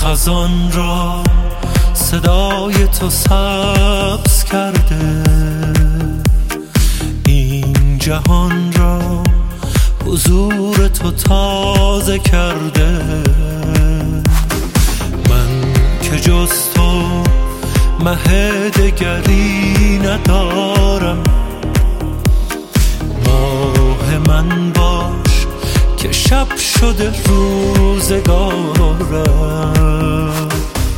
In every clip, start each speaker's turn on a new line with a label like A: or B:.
A: خزان را صدای تو سبز کرده، این جهان را حضور تو تازه کرده. من که جز تو مه دگری ندارم، ماه من باش که شب شده روزگارم.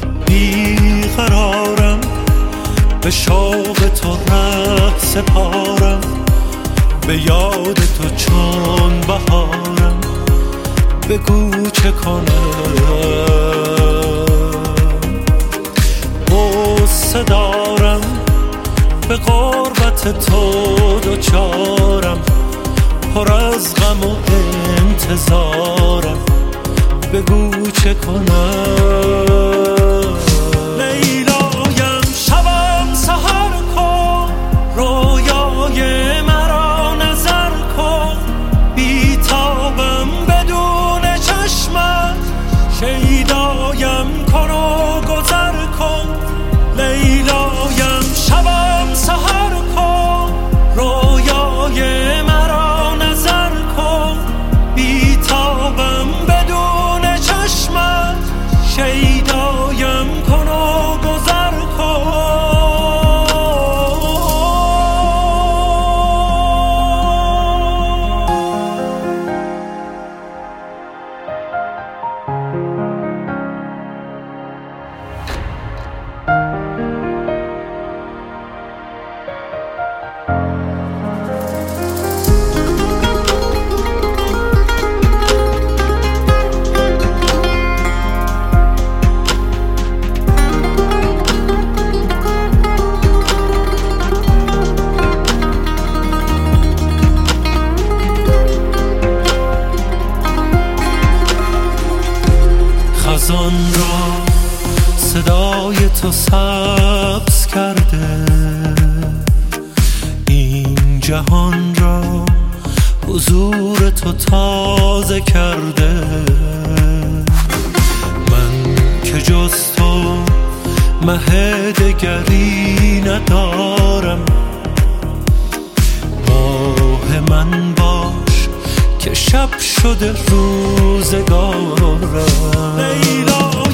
A: بیقرارم به شوق تو ره سپارم، به یاد تو چون بهارم. بگو چه کنم، غصه دارم به غربت تو دوچارم، پر از غم و انتظارم. بگو چه کنم. لیلایم شبم سحر کن، رویای مرا نظر کن. بیتابم بدون چشمت، شیدایم کن و گذر کن. لیلایم شبم سحر کن، رویای مرا نظر کن. بیتابم بدون چشمت، شیدایم کن و گذر کن. خزان را صدای تو سبز کرده، این جهان را حضور تو تازه کرده. من که جز تو مه دگری ندارم، ماه من باش که شب شده روزگارم. لیلا